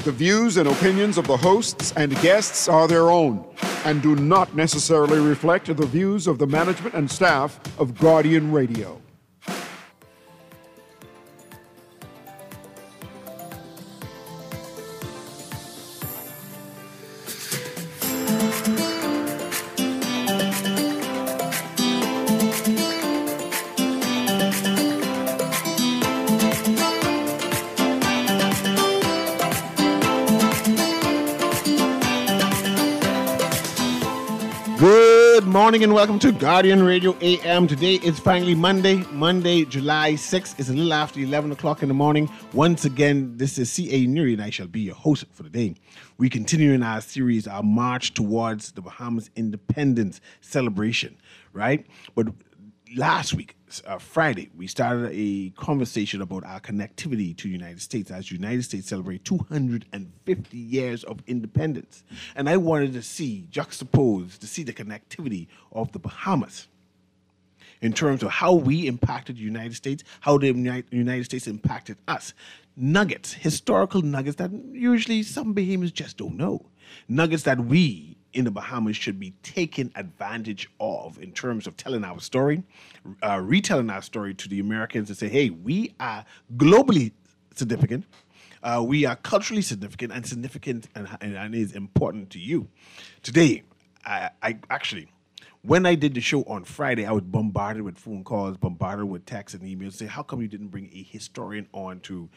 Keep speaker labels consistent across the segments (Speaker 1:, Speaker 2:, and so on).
Speaker 1: The views and opinions of the hosts and guests are their own and do not necessarily reflect the views of the management and staff of Guardian Radio.
Speaker 2: Good morning and welcome to Guardian Radio AM. Today is finally Monday, July 6th. It's a little after 11 o'clock in the morning. Once again, this is C.A. Nuri and I shall be your host for the day. We continue in our series, our march towards the Bahamas independence celebration, right? But last week, Friday, we started a conversation about our connectivity to the United States as the United States celebrate 250 years of independence. And I wanted to see the connectivity of the Bahamas in terms of how we impacted the United States, how the United States impacted us. Nuggets, historical nuggets that usually some Bahamians just don't know. Nuggets that we in the Bahamas should be taken advantage of in terms of telling our story, retelling our story to the Americans and say, hey, we are globally significant, we are culturally significant and significant and is important to you. Today, I actually, when I did the show on Friday, I was bombarded with phone calls, bombarded with texts and emails, saying, how come you didn't bring a historian on to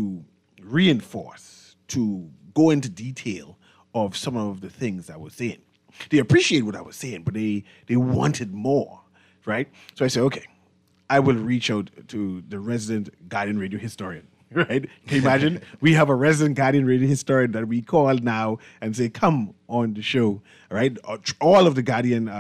Speaker 2: reinforce, to go into detail of some of the things I was saying? They appreciate what I was saying, but they wanted more, right? So I said, okay, I will reach out to the resident Guardian Radio historian, right? Can you imagine? We have a resident Guardian Radio historian that we call now and say, come on the show, right? All of the Guardian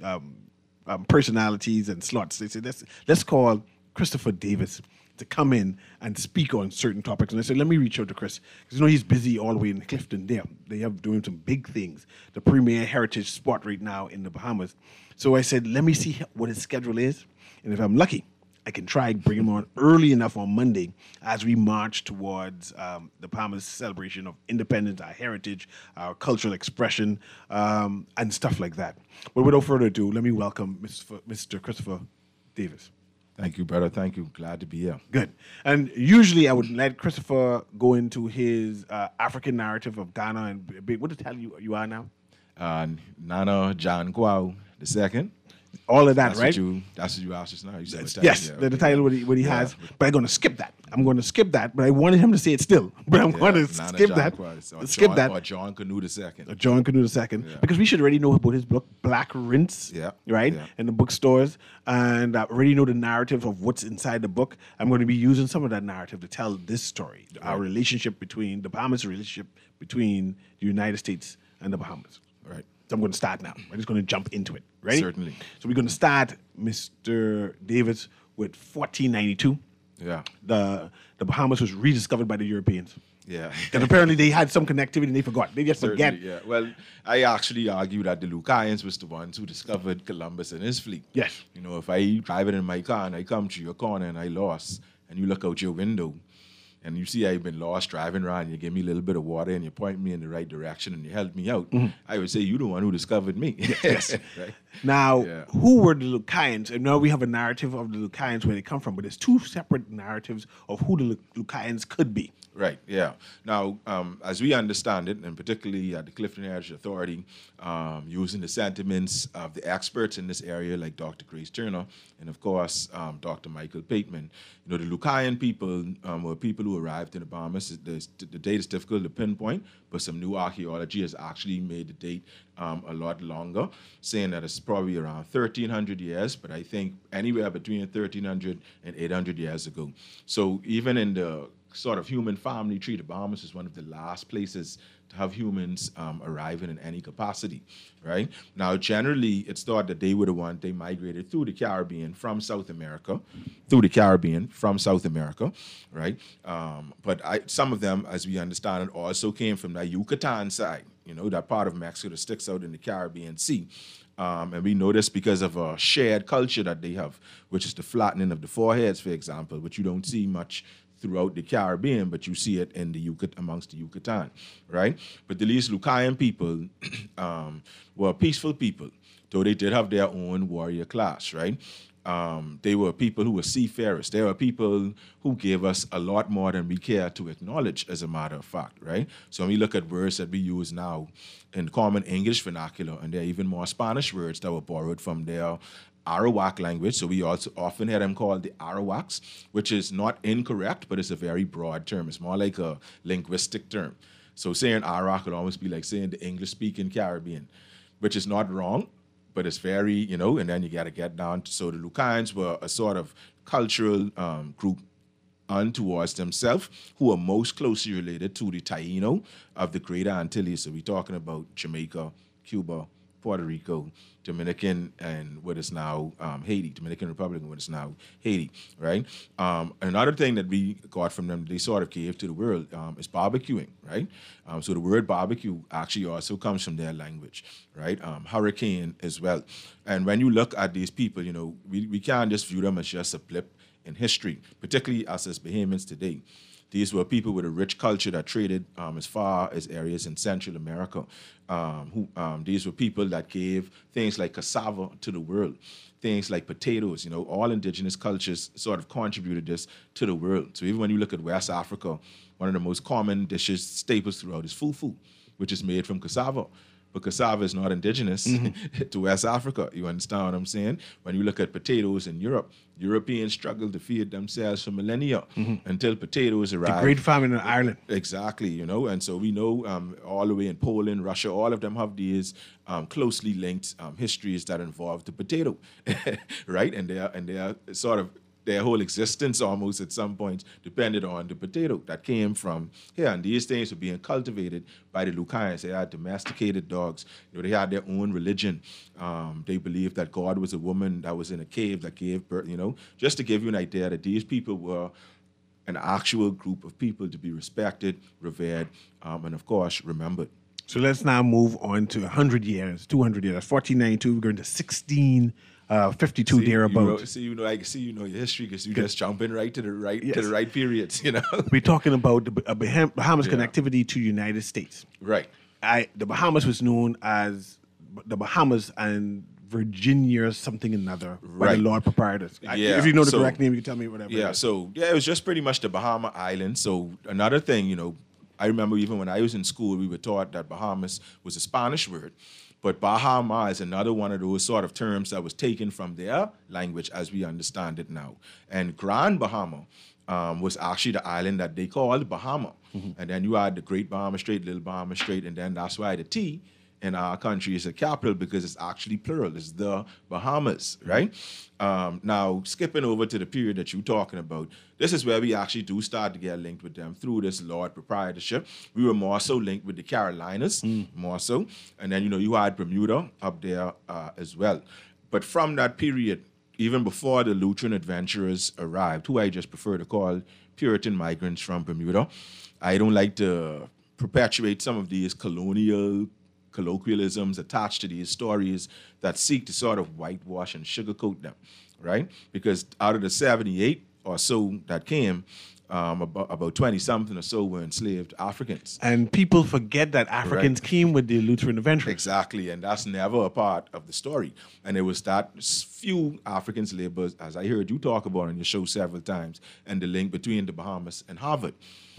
Speaker 2: personalities and slots. They said, let's call Christopher Davis to come in and speak on certain topics. And I said, let me reach out to Chris. Because, he's busy all the way in Clifton there. They have doing some big things. The premier heritage spot right now in the Bahamas. So I said, let me see what his schedule is. And if I'm lucky, I can try and bring him on early enough on Monday as we march towards the Bahamas celebration of independence, our heritage, our cultural expression, and stuff like that. But without further ado, let me welcome Mr. Christopher Davis.
Speaker 3: Thank you, brother. Thank you. Glad to be here.
Speaker 2: Good. And usually I would let Christopher go into his African narrative of Ghana and what to tell you are now?
Speaker 3: Nana John Kwao II.
Speaker 2: All of that, right?
Speaker 3: That's what you asked us now. You said
Speaker 2: yes, the title what he has. But I'm going to skip that. But I wanted him to say it still. But I'm going to skip that.
Speaker 3: Or John Canoe II.
Speaker 2: John Canoe II. Yeah. Because we should already know about his book, Black Rinse, right? Yeah. In the bookstores. And already know the narrative of what's inside the book. I'm going to be using some of that narrative to tell this story, our relationship between, the Bahamas relationship between the United States and the Bahamas.
Speaker 3: Right.
Speaker 2: So I'm going to start now. I'm just going to jump into it. Ready?
Speaker 3: Certainly.
Speaker 2: So we're going to start, Mr. Davis, with 1492.
Speaker 3: Yeah.
Speaker 2: The Bahamas was rediscovered by the Europeans.
Speaker 3: Yeah.
Speaker 2: Because apparently they had some connectivity and they forgot. They just forget.
Speaker 3: Yeah. Well, I actually argue that the Lucayans was the ones who discovered Columbus and his fleet.
Speaker 2: Yes.
Speaker 3: If I drive it in my car and I come to your corner and I lost, and you look out your window, and you see I've been lost driving around, you give me a little bit of water and you point me in the right direction and you help me out, I would say you're the one who discovered me.
Speaker 2: Yes.
Speaker 3: Right?
Speaker 2: Now, who were the Lucayans? And now we have a narrative of the Lucayans where they come from, but there's two separate narratives of who the Lucayans could be.
Speaker 3: Right, yeah. Now, as we understand it, and particularly at the Clifton Heritage Authority, using the sentiments of the experts in this area like Dr. Grace Turner and, of course, Dr. Michael Pateman, the Lucayan people were people who arrived in the Bahamas. The date is difficult to pinpoint, but some new archaeology has actually made the date a lot longer, saying that it's probably around 1,300 years, but I think anywhere between 1,300 and 800 years ago. So even in the sort of human family tree, the Bahamas is one of the last places to have humans arriving in any capacity, right? Now, generally, it's thought that they were the ones, they migrated through the Caribbean from South America, right? But some of them, as we understand it, also came from the Yucatan side, that part of Mexico that sticks out in the Caribbean Sea. And we know this because of a shared culture that they have, which is the flattening of the foreheads, for example, which you don't see much throughout the Caribbean, but you see it in the amongst the Yucatan, right? But these Lucayan people were peaceful people, though they did have their own warrior class, right? They were people who were seafarers. They were people who gave us a lot more than we care to acknowledge, as a matter of fact, right? So when we look at words that we use now in common English vernacular, and there are even more Spanish words that were borrowed from their Arawak language. So we also often hear them called the Arawaks, which is not incorrect, but it's a very broad term. It's more like a linguistic term. So saying Arawak would almost be like saying the English-speaking Caribbean, which is not wrong, but it's very, and then you got to get down to, so the Lucayans were a sort of cultural group untowards themselves who are most closely related to the Taino of the Greater Antilles. So we're talking about Jamaica, Cuba, Puerto Rico, Dominican, and what is now Haiti, Dominican Republic, and what is now Haiti, right? Another thing that we got from them, they sort of gave to the world, is barbecuing, right? So the word barbecue actually also comes from their language, right? Hurricane as well. And when you look at these people, we can't just view them as just a blip in history, particularly us as Bahamians today. These were people with a rich culture that traded as far as areas in Central America. These were people that gave things like cassava to the world, things like potatoes. All indigenous cultures sort of contributed this to the world. So even when you look at West Africa, one of the most common dishes, staples throughout, is fufu, which is made from cassava. But cassava is not indigenous to West Africa. You understand what I'm saying? When you look at potatoes in Europe, Europeans struggled to feed themselves for millennia until potatoes arrived.
Speaker 2: The Great Famine in Ireland.
Speaker 3: Exactly, and so we know all the way in Poland, Russia, all of them have these closely linked histories that involve the potato, right? And they are sort of, their whole existence almost at some point depended on the potato that came from here. And these things were being cultivated by the Lucayans. They had domesticated dogs. They had their own religion. They believed that God was a woman that was in a cave that gave birth, just to give you an idea that these people were an actual group of people to be respected, revered, and of course, remembered.
Speaker 2: So let's now move on to 100 years, 200 years, 1492, we're going to 1652 thereabouts.
Speaker 3: I see your history because you're just jumping right to the right periods,
Speaker 2: We're talking about the Bahamas connectivity to the United States.
Speaker 3: Right.
Speaker 2: The Bahamas was known as the Bahamas and Virginia something another by the Lord Proprietors.
Speaker 3: Yeah.
Speaker 2: If you know the correct name, you can tell me whatever.
Speaker 3: Yeah, it was just pretty much the Bahama Islands. So another thing, I remember even when I was in school, we were taught that Bahamas was a Spanish word. But Bahama is another one of those sort of terms that was taken from their language as we understand it now. And Grand Bahama was actually the island that they called Bahama. And then you had the Great Bahama Strait, Little Bahama Strait, and then that's why the T in our country is a capital, because it's actually plural. It's the Bahamas, right? Now, skipping over to the period that you're talking about, this is where we actually do start to get linked with them through this Lord Proprietorship. We were more so linked with the Carolinas, more so. And then, you had Bermuda up there as well. But from that period, even before the Lutheran adventurers arrived, who I just prefer to call Puritan migrants from Bermuda, I don't like to perpetuate some of these colloquialisms attached to these stories that seek to sort of whitewash and sugarcoat them, right? Because out of the 78 or so that came, about 20-something or so were enslaved Africans.
Speaker 2: And people forget that Africans came with the Lutheran adventurers.
Speaker 3: Exactly, and that's never a part of the story. And it was that few Africans laborers, as I heard you talk about on your show several times, and the link between the Bahamas and Harvard.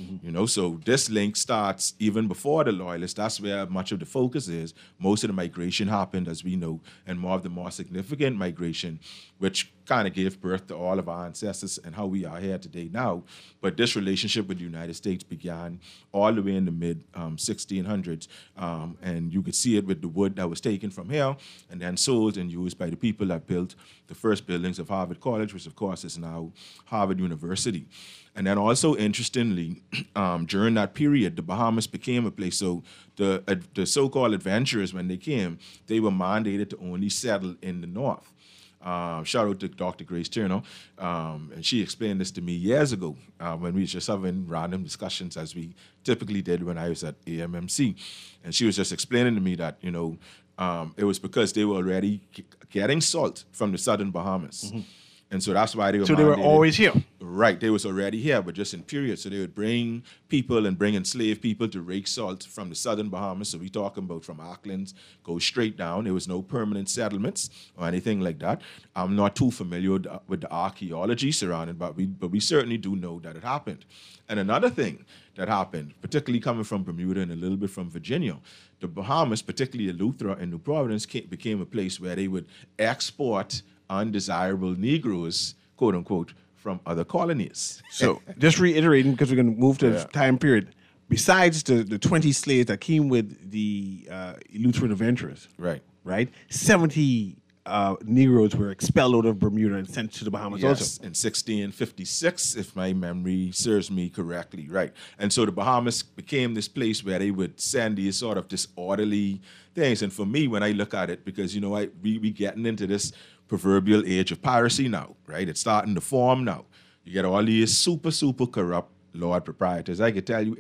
Speaker 3: So this link starts even before the Loyalists. That's where much of the focus is. Most of the migration happened, as we know, and more of the more significant migration, which kind of gave birth to all of our ancestors and how we are here today now. But this relationship with the United States began all the way in the mid-1600s, and you could see it with the wood that was taken from here and then sold and used by the people that built the first buildings of Harvard College, which of course is now Harvard University. And then also, interestingly, during that period, the Bahamas became a place. So the so-called adventurers, when they came, they were mandated to only settle in the north. Shout out to Dr. Grace Turner. And she explained this to me years ago when we were just having random discussions, as we typically did when I was at AMMC. And she was just explaining to me that, it was because they were already getting salt from the southern Bahamas. And so that's why they were
Speaker 2: So they were
Speaker 3: mandated.
Speaker 2: always here.
Speaker 3: Right, they was already here, but just in periods. So they would bring people and bring enslaved people to rake salt from the southern Bahamas. So we talking about from Auckland, go straight down. There was no permanent settlements or anything like that. I'm not too familiar with the archaeology surrounding, but we certainly do know that it happened. And another thing that happened, particularly coming from Bermuda and a little bit from Virginia, the Bahamas, particularly Eleuthera and New Providence, became a place where they would export undesirable Negroes, quote unquote, from other colonies.
Speaker 2: So just reiterating, because we're going to move to the time period. Besides the 20 slaves that came with the Eleutherian adventurers, right? 70 Negroes were expelled out of Bermuda and sent to the Bahamas
Speaker 3: Yes,
Speaker 2: also.
Speaker 3: in 1656, if my memory serves me correctly, right. And so the Bahamas became this place where they would send these sort of disorderly things. And for me, when I look at it, because, you know, we getting into this proverbial age of piracy now, right? It's starting to form now. You get all these super, super corrupt Lord proprietors. I can tell you,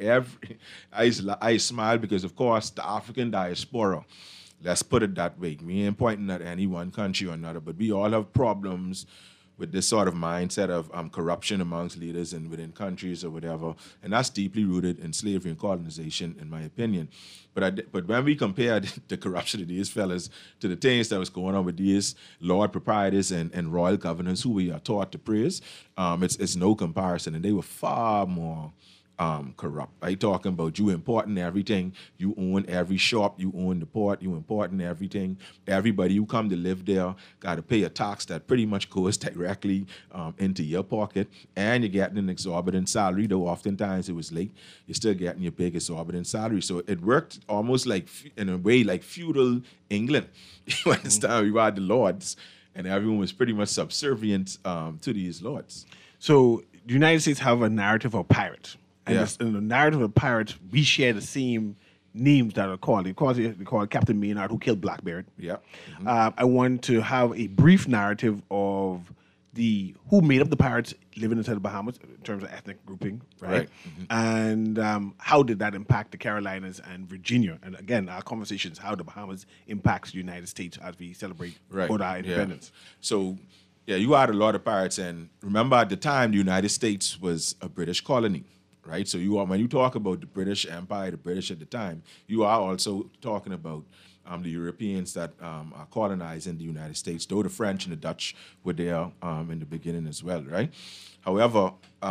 Speaker 3: I smile because, of course, the African diaspora, let's put it that way. We ain't pointing at any one country or another, but we all have problems with this sort of mindset of corruption amongst leaders and within countries or whatever, and that's deeply rooted in slavery and colonization, in my opinion. But when we compare the corruption of these fellas to the things that was going on with these Lord proprietors and royal governors who we are taught to praise, it's no comparison, and they were far more corrupt. I talking about you importing everything, you own every shop, you own the port, you importing everything. Everybody who come to live there got to pay a tax that pretty much goes directly into your pocket, and you're getting an exorbitant salary, though oftentimes it was late. You're still getting your big exorbitant salary. So it worked almost like, in a way, like feudal England. You understand? You had the lords, and everyone was pretty much subservient to these lords.
Speaker 2: So the United States have a narrative of pirates. And in the narrative of pirates, we share the same names that are called. They call Captain Maynard, who killed Blackbeard.
Speaker 3: Yeah. Mm-hmm.
Speaker 2: I want to have a brief narrative of who made up the pirates living inside the Bahamas in terms of ethnic grouping, right? Mm-hmm. And how did that impact the Carolinas and Virginia? And again, our conversations, how the Bahamas impacts the United States as we celebrate both our independence.
Speaker 3: So, you had a lot of pirates, and remember at the time, the United States was a British colony. Right, so when you talk about the British Empire, the British at the time, you are also talking about the Europeans that are colonizing the United States, though the French and the Dutch were there in the beginning as well, right? However,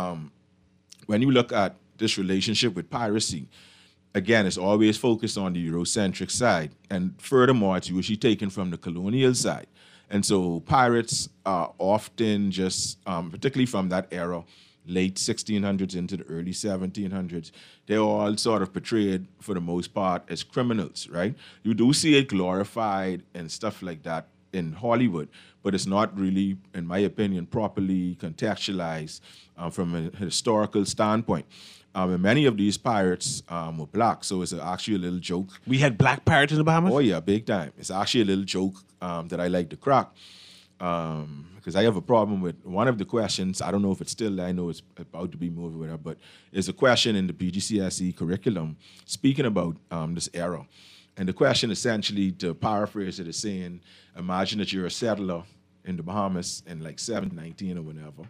Speaker 3: when you look at this relationship with piracy, again, it's always focused on the Eurocentric side, and furthermore, it's usually taken from the colonial side. And so pirates are often just, particularly from that era, late 1600s into the early 1700s, they're all sort of portrayed, for the most part, as criminals, right? You do see it glorified and stuff like that in Hollywood, but it's not really, in my opinion, properly contextualized from a historical standpoint. And many of these pirates were black, so it's actually a little joke.
Speaker 2: We had black pirates in the Bahamas?
Speaker 3: Oh, yeah, big time. It's actually a little joke that I like to crack. Because I have a problem with one of the questions. I don't know if it's still there. I know it's about to be moved with her, but there's a question in the PGCSE curriculum speaking about this era. And the question essentially, to paraphrase it, is saying, imagine that you're a settler in the Bahamas in like 1719 or whenever,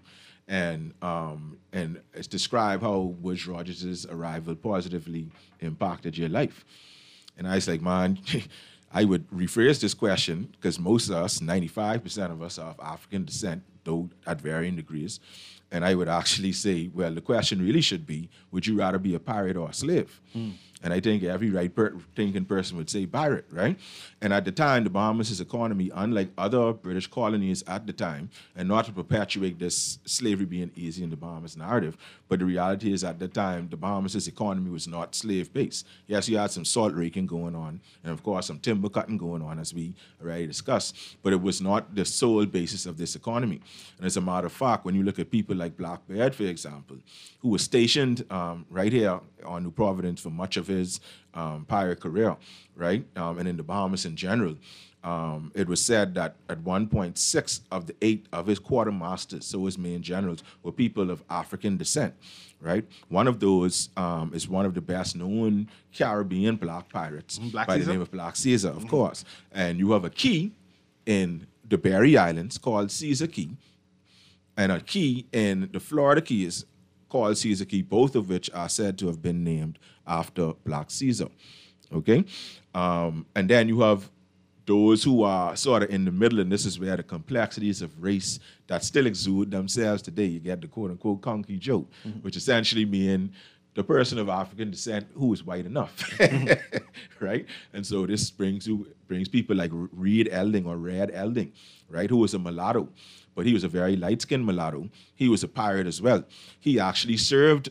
Speaker 3: and it's describe how Woodes Rogers' arrival positively impacted your life. And I was like, man, I would rephrase this question, because most of us, 95% of us, are of African descent, though at varying degrees. And I would actually say, well, the question really should be, would you rather be a pirate or a slave? And I think every right-thinking person would say pirate, right? And at the time, the Bahamas' economy, unlike other British colonies at the time, and not to perpetuate this slavery being easy in the Bahamas narrative, but the reality is at the time, the Bahamas' economy was not slave-based. Yes, you had some salt raking going on, and of course some timber cutting going on, as we already discussed, but it was not the sole basis of this economy. And as a matter of fact, when you look at people like Blackbeard, for example, who was stationed right here on New Providence for much of his pirate career, right? And in the Bahamas in general, it was said that at one point, 6 of the 8 of his quartermasters, so his main generals, were people of African descent, right? One of those is one of the best-known Caribbean black pirates by the name of Black Caesar, of course. And you have a key in the Berry Islands called Caesar Key, and a key in the Florida Keys called Caesar Key, both of which are said to have been named after Black Caesar. Okay? And then you have those who are sort of in the middle, and this is where the complexities of race that still exude themselves today. You get the quote-unquote conky joke, which essentially means the person of African descent who is white enough, right? And so this brings people like Reed Elding or Red Elding, right, who was a mulatto, but he was a very light-skinned mulatto. He was a pirate as well. He actually served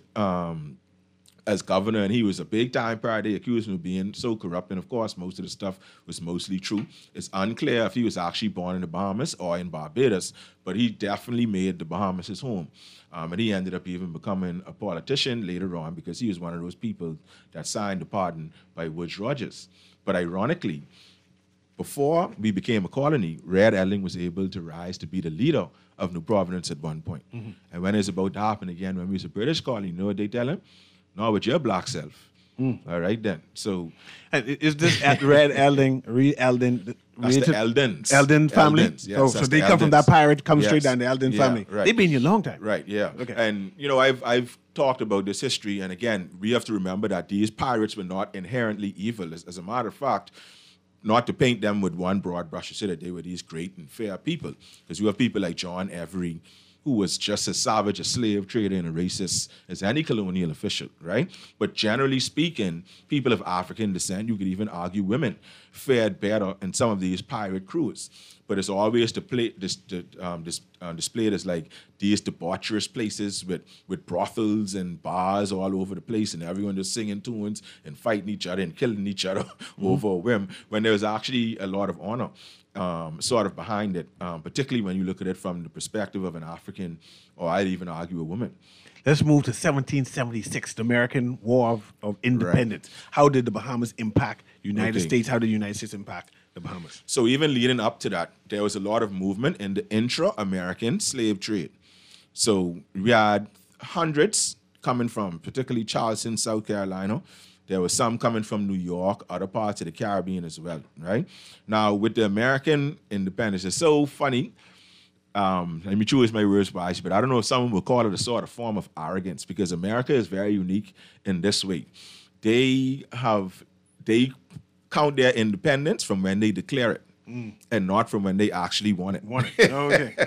Speaker 3: as governor, and he was a big-time pirate. They accused him of being so corrupt, and of course, most of the stuff was mostly true. It's unclear if he was actually born in the Bahamas or in Barbados, but he definitely made the Bahamas his home. And he ended up even becoming a politician later on because he was one of those people that signed the pardon by Woodes Rogers. But ironically, before we became a colony, Red Elding was able to rise to be the leader of New Providence at one point. And when it's about to happen again, when we was a British colony, you know what they tell him? No, with your black self. All right, then. So,
Speaker 2: and is this at Red Elding, Reed Elding?
Speaker 3: That's the Eldens.
Speaker 2: Eldon family?
Speaker 3: Eldens, yes,
Speaker 2: so
Speaker 3: that's
Speaker 2: they
Speaker 3: the
Speaker 2: come from that
Speaker 3: Eldens.
Speaker 2: pirate, come
Speaker 3: Yes.
Speaker 2: straight down the Eldon
Speaker 3: Yeah,
Speaker 2: family.
Speaker 3: right.
Speaker 2: They've been here a long time.
Speaker 3: Right, yeah.
Speaker 2: Okay.
Speaker 3: And, you know, I've talked about this history, and again, we have to remember that these pirates were not inherently evil. As a matter of fact, not to paint them with one broad brush, to say that they were these great and fair people, because you have people like John Every, who was just as savage a slave trader and a racist as any colonial official, right? But generally speaking, people of African descent, you could even argue women, fared better in some of these pirate crews. But it's always displayed as like these debaucherous places with brothels and bars all over the place, and everyone just singing tunes and fighting each other and killing each other over a whim, when there's actually a lot of honor sort of behind it, particularly when you look at it from the perspective of an African, or I'd even argue a woman.
Speaker 2: Let's move to 1776, the American War of Independence. How did the Bahamas impact the United
Speaker 3: Okay.
Speaker 2: States? How did the United States impact the Bahamas?
Speaker 3: So even leading up to that, there was a lot of movement in the intra-American slave trade. So we had hundreds coming from, particularly Charleston, South Carolina. There was some coming from New York, other parts of the Caribbean as well, right? Now, with the American independence, it's so funny. Let me choose my words wisely, but I don't know if someone would call it a sort of form of arrogance, because America is very unique in this way. They count their independence from when they declare it, and not from when they actually want it.
Speaker 2: Okay.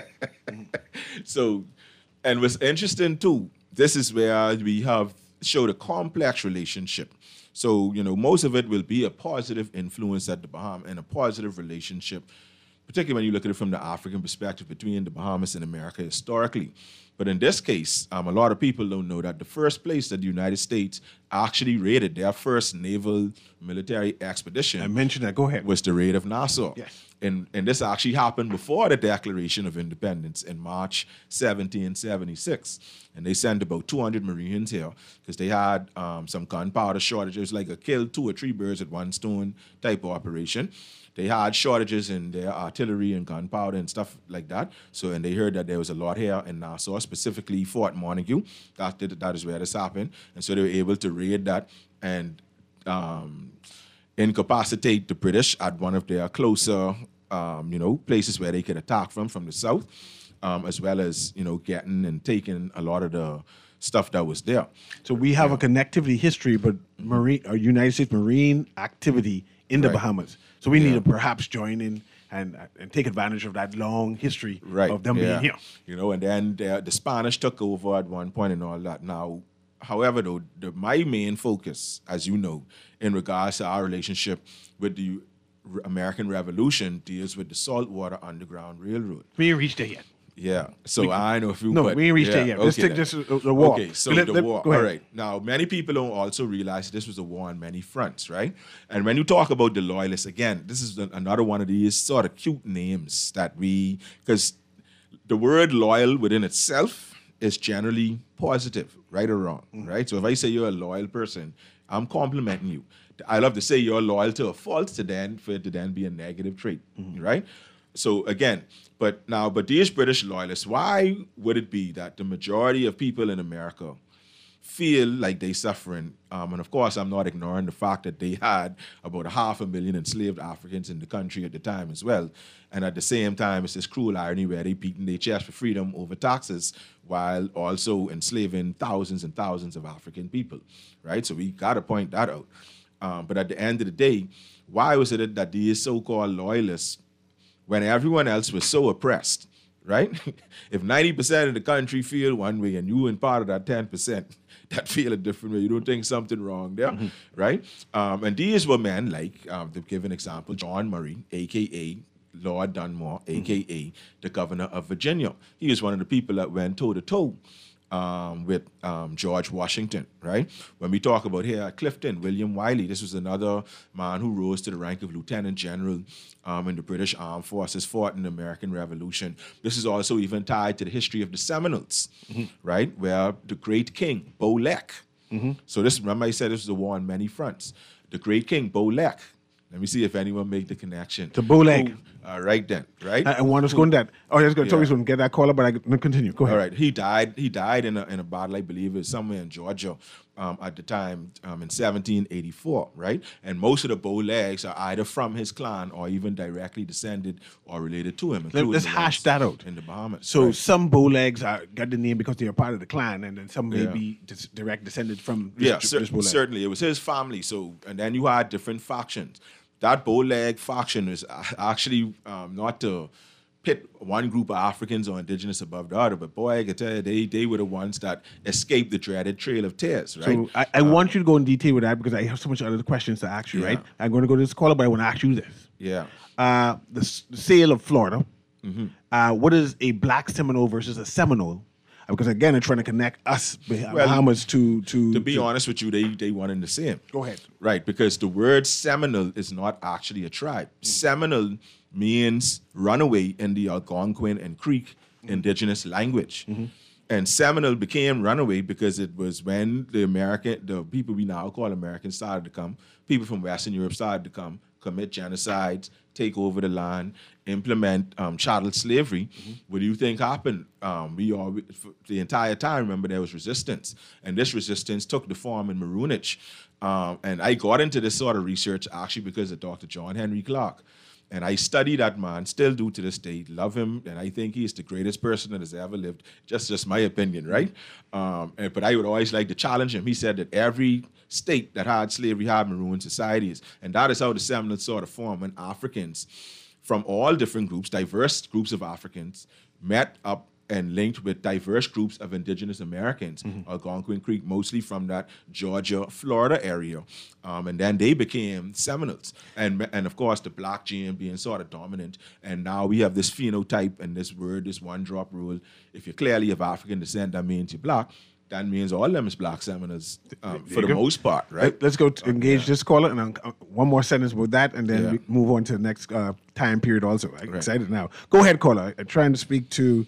Speaker 3: So, and what's interesting too, this is where we have showed a complex relationship. So, you know, most of it will be a positive influence at the Bahamas and a positive relationship, particularly when you look at it from the African perspective between the Bahamas and America historically. But in this case, a lot of people don't know that the first place that the United States actually raided, their first naval military expedition,
Speaker 2: I mentioned that. Go ahead.
Speaker 3: was the raid of Nassau.
Speaker 2: Yes.
Speaker 3: And this actually happened before the Declaration of Independence in March 1776. And they sent about 200 Marines here because they had some gunpowder shortages, like a kill 2 or 3 birds with one stone type of operation. They had shortages in their artillery and gunpowder and stuff like that. So, and they heard that there was a lot here in Nassau, specifically Fort Montague. That is where this happened. And so they were able to raid that and incapacitate the British at one of their closer, places where they could attack from the south, as well as, getting and taking a lot of the stuff that was there.
Speaker 2: So we have a connectivity history, but United States Marine activity in the
Speaker 3: Right.
Speaker 2: Bahamas. So we need to perhaps join in and take advantage of that long history of them being here.
Speaker 3: And then the Spanish took over at one point and all that. Now, however, though, my main focus, as you know, in regards to our relationship with the American Revolution deals with the Saltwater Underground Railroad.
Speaker 2: We ain't reached there yet.
Speaker 3: Yeah. So I know if you.
Speaker 2: No,
Speaker 3: but,
Speaker 2: we ain't reached there
Speaker 3: yeah,
Speaker 2: yet. Let's
Speaker 3: okay
Speaker 2: take
Speaker 3: then.
Speaker 2: this the war.
Speaker 3: Okay, so
Speaker 2: Let-
Speaker 3: the
Speaker 2: let-
Speaker 3: war.
Speaker 2: go ahead.
Speaker 3: All right. Now, many people don't also realize this was a war on many fronts, right? And when you talk about the Loyalists, again, this is another one of these sort of cute names that because the word loyal within itself is generally positive, right or wrong, right? So if I say you're a loyal person, I'm complimenting you. I love to say you're loyal to a fault for it to then be a negative trait, right? So again, but these British loyalists, why would it be that the majority of people in America feel like they suffering. And of course, I'm not ignoring the fact that they had about 500,000 enslaved Africans in the country at the time as well. And at the same time, it's this cruel irony where they beating their chest for freedom over taxes while also enslaving thousands and thousands of African people, right? So we got to point that out. But at the end of the day, why was it that these so-called loyalists, when everyone else was so oppressed, right? If 90% of the country feel one way and you in part of that 10% that feel a different way, you don't think something wrong there, right? And these were men like, to give an example, John Murray, a.k.a. Lord Dunmore, a.k.a. the governor of Virginia. He was one of the people that went toe-to-toe with George Washington, right? When we talk about here at Clifton, William Wiley, this was another man who rose to the rank of lieutenant general in the British Armed Forces, fought in the American Revolution. This is also even tied to the history of the Seminoles, right? Where the great king, Bolek. So this, remember I said this was a war on many fronts. The great king, Bolek. Let me see if anyone make the connection.
Speaker 2: To Bolek.
Speaker 3: Right then, right?
Speaker 2: I want us going that. Oh, I was going to tell you get that caller, but I continue. Go ahead.
Speaker 3: All right. He died in a battle, I believe it was somewhere in Georgia at the time in 1784, right? And most of the Bolegs are either from his clan or even directly descended or related to him.
Speaker 2: Let's hash that out.
Speaker 3: In the Bahamas.
Speaker 2: So
Speaker 3: right?
Speaker 2: some Bolegs got the name because they are part of the clan, and then some may be direct descended from this Boleg.
Speaker 3: Certainly. It was his family. So, and then you had different factions. That Boleg faction is actually not to pit one group of Africans or indigenous above the other, but boy, I can tell you, they were the ones that escaped the dreaded Trail of Tears, right?
Speaker 2: So I want you to go in detail with that because I have so much other questions to ask you, right? I'm going to go to this caller, but I want to ask you this.
Speaker 3: Yeah.
Speaker 2: The sale of Florida, what is a black Seminole versus a Seminole? Because again, they're trying to connect us Bahamas to
Speaker 3: be honest with you, they wanted the same.
Speaker 2: Go ahead.
Speaker 3: Right, because the word Seminole is not actually a tribe. Seminole means runaway in the Algonquin and Creek indigenous language. And Seminole became runaway because it was when the people we now call Americans started to come, people from Western Europe started to come, commit genocides, take over the land, implement chattel slavery. What do you think happened? The entire time, remember, there was resistance. And this resistance took the form in maroonage. And I got into this sort of research actually because of Dr. John Henry Clark. And I study that man, still do to this day, love him, and I think he's the greatest person that has ever lived. Just my opinion, right? But I would always like to challenge him. He said that every state that had slavery had maroon societies, and that is how the Seminoles sort of formed when Africans from all different groups, diverse groups of Africans, met up and linked with diverse groups of indigenous Americans, Algonquin Creek, mostly from that Georgia, Florida area. And then they became Seminoles. And of course, the black gene being sort of dominant. And now we have this phenotype and this word, this one-drop rule. If you're clearly of African descent, that means you're black. That means all of them is black Seminoles for the most part, right?
Speaker 2: Let's go to engage this caller, and one more sentence about that, and then we move on to the next time period also. I'm excited now. Go ahead, caller. I'm trying to speak to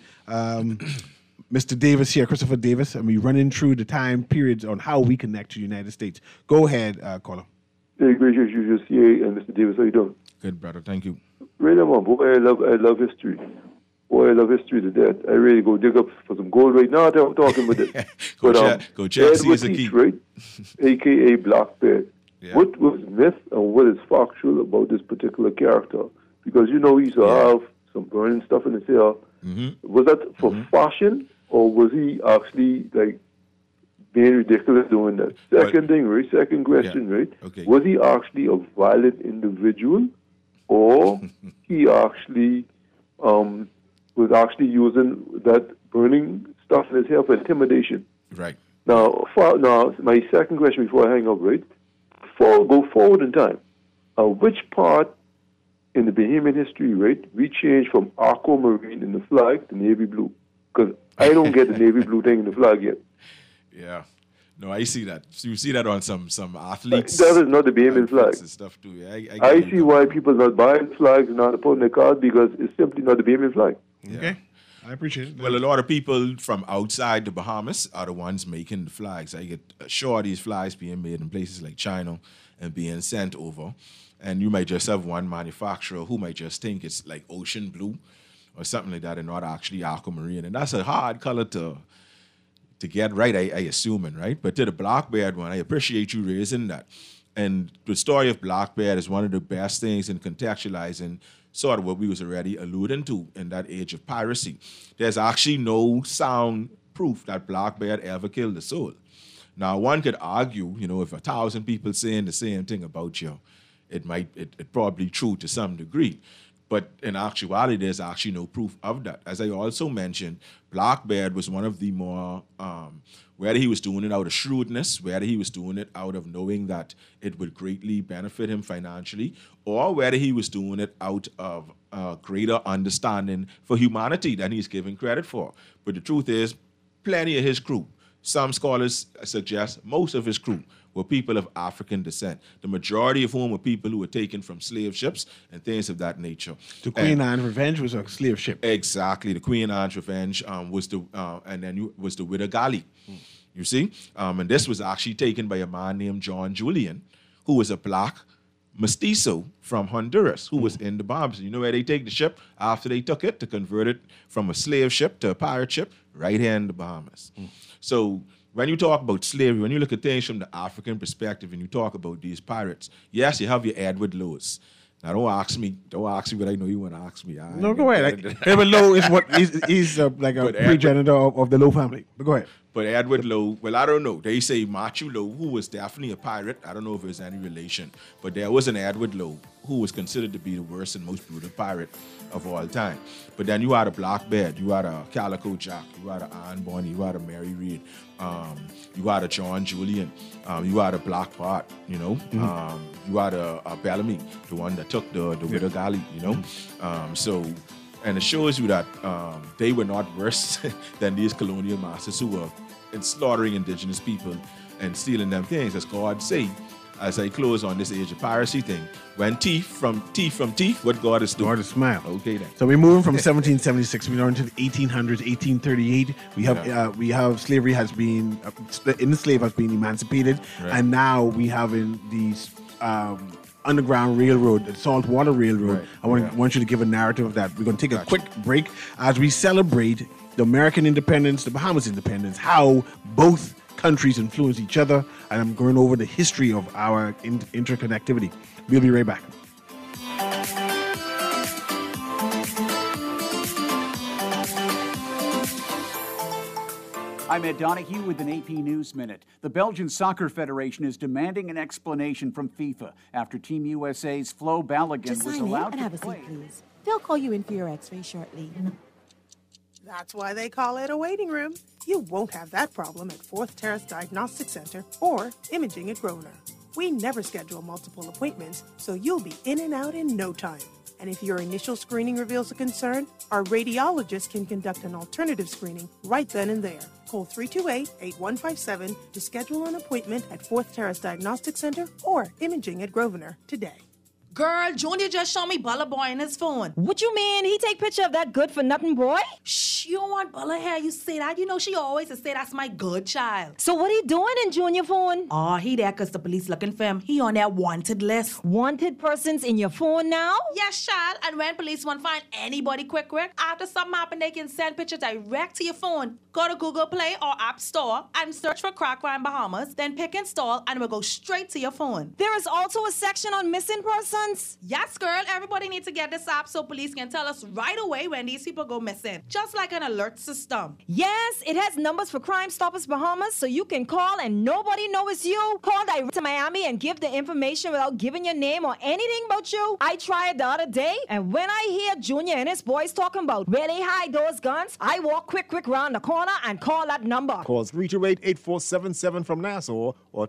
Speaker 2: Mr. Davis here, Christopher Davis, and we're running through the time periods on how we connect to the United States. Go ahead, caller.
Speaker 4: Hey, gracious, you just here, and Mr. Davis, how you doing?
Speaker 3: Good, brother. Thank you.
Speaker 4: Really, man, boy, I love history. Boy, I love history to death. I really go dig up for some gold right now. I'm talking with it.
Speaker 3: Go check Caesar Key.
Speaker 4: Right? A.K.A. Blackbeard. Yeah. What was myth and what is factual about this particular character? Because, you know, he used to have some burning stuff in his hair. Was that for fashion, or was he actually, like, being ridiculous doing that? Second thing, right? Second question, right?
Speaker 3: Okay.
Speaker 4: Was he actually a violent individual, or he actually was actually using that burning stuff in his hair for intimidation?
Speaker 3: Right.
Speaker 4: Now, my second question before I hang up, right? Go forward in time. Which part in the Bahamian history, right, we changed from aquamarine in the flag to navy blue? Because I don't get the navy blue thing in the flag yet.
Speaker 3: Yeah. No, I see that. So you see that on some athletes.
Speaker 4: That is not the Bahamian flag.
Speaker 3: And stuff too. Yeah,
Speaker 4: I see why people are not buying flags and not putting their cards, because it's simply not the Bahamian flag.
Speaker 3: Yeah.
Speaker 2: Okay. I appreciate it.
Speaker 3: Well, a lot of people from outside the Bahamas are the ones making the flags. I get sure these flags being made in places like China and being sent over. And you might just have one manufacturer who might just think it's like ocean blue or something like that and not actually aquamarine. And that's a hard color to to get right, I assuming, right? But to the Blackbeard one, I appreciate you raising that. And the story of Blackbeard is one of the best things in contextualizing sort of what we was already alluding to in that age of piracy. There's actually no sound proof that Blackbeard ever killed a soul. Now, one could argue, if 1,000 people saying the same thing about you, it probably true to some degree. But in actuality, there's actually no proof of that. As I also mentioned, Blackbeard was one of the more, whether he was doing it out of shrewdness, whether he was doing it out of knowing that it would greatly benefit him financially, or whether he was doing it out of greater understanding for humanity than he's given credit for. But the truth is, plenty of his crew, some scholars suggest most of his crew, were people of African descent, the majority of whom were people who were taken from slave ships and things of that nature.
Speaker 2: The Queen Anne's Revenge was a slave ship.
Speaker 3: Exactly. The Queen Anne's Revenge was the Widow Galley. You see? And this was actually taken by a man named John Julian, who was a black mestizo from Honduras, who was in the Bahamas. You know where they take the ship after they took it to convert it from a slave ship to a pirate ship? Right here in the Bahamas. So when you talk about slavery, when you look at things from the African perspective and you talk about these pirates, yes, you have your Edward Lowes. Now, don't ask me what I know you want to ask me.
Speaker 2: No, go ahead. Edward Lowe is what he's like a progenitor of the Lowe family. But go ahead.
Speaker 3: But Edward Lowe, well, I don't know. They say Matthew Lowe, who was definitely a pirate. I don't know if there's any relation. But there was an Edward Lowe who was considered to be the worst and most brutal pirate of all time. But then you had a Blackbeard, you had a Calico Jack, you had a Anne Bonny, you had a Mary Read, you had a John Julian, you had a Black Bart, you had a Bellamy, the one that took the Widow Galley, and it shows you that they were not worse than these colonial masters who were slaughtering indigenous people and stealing them things. As God say, as I close on this age of piracy thing, when teeth from teeth, what God is doing.
Speaker 2: God is smile.
Speaker 3: Okay then.
Speaker 2: So we're moving from 1776, we're into the 1800s, 1838. We have slavery has been, enslaved has been emancipated, right. And now we have in these Underground Railroad, the Saltwater Railroad. Right. I want you to give a narrative of that. We're going to take a quick break as we celebrate the American independence, the Bahamas independence, how both countries influence each other, and I'm going over the history of our interconnectivity. We'll be right back.
Speaker 5: I'm Ed Donahue with an AP News Minute. The Belgian Soccer Federation is demanding an explanation from FIFA after Team USA's Flo Balogun was allowed to play.
Speaker 6: Seat, please. They'll call you in for your x-ray shortly.
Speaker 7: That's why they call it a waiting room. You won't have that problem at Fourth Terrace Diagnostic Center or Imaging at Grosvenor. We never schedule multiple appointments, so you'll be in and out in no time. And if your initial screening reveals a concern, our radiologist can conduct an alternative screening right then and there. Call 328-8157 to schedule an appointment at Fourth Terrace Diagnostic Center or Imaging at Grosvenor today.
Speaker 8: Girl, Junior just showed me Bella Boy on his phone.
Speaker 6: What you mean? He take picture of that good-for-nothing boy?
Speaker 8: Shh, you don't want Bella here. You say that. You know she always say that's my good child.
Speaker 6: So what he doing in Junior phone?
Speaker 8: Oh, he there because the police looking for him. He on their wanted list.
Speaker 6: Wanted persons in your phone now?
Speaker 8: Yes, child. And when police want to find anybody quick, after something happen, they can send pictures direct to your phone. Go to Google Play or App Store and search for Crack Crime Bahamas. Then pick install and it will go straight to your phone.
Speaker 6: There is also a section on missing persons.
Speaker 8: Yes, girl. Everybody needs to get this app so police can tell us right away when these people go missing. Just like an alert system.
Speaker 6: Yes, it has numbers for Crime Stoppers Bahamas, so you can call and nobody knows it's you. Call direct to Miami and give the information without giving your name or anything about you. I tried the other day, and when I hear Junior and his boys talking about where they hide those guns, I walk quick round the corner and call that number.
Speaker 9: Call 328-8477 from Nassau or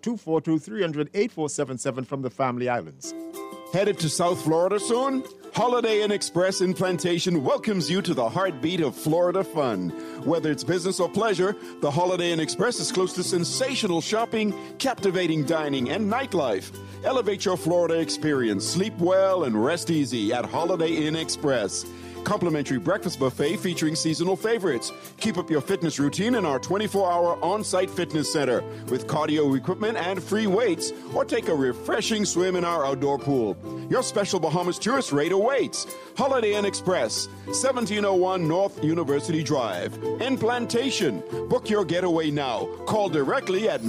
Speaker 9: 242-300-8477 from the Family Islands.
Speaker 1: Headed to South Florida soon? Holiday Inn Express in Plantation welcomes you to the heartbeat of Florida fun. Whether it's business or pleasure, the Holiday Inn Express is close to sensational shopping, captivating dining, and nightlife. Elevate your Florida experience. Sleep well and rest easy at Holiday Inn Express. Complimentary breakfast buffet featuring seasonal favorites. Keep up your fitness routine in our 24-hour on-site fitness center with cardio equipment and free weights, or take a refreshing swim in our outdoor pool. Your special Bahamas tourist rate awaits. Holiday Inn Express, 1701 North University Drive, in Plantation. Book your getaway now. Call directly at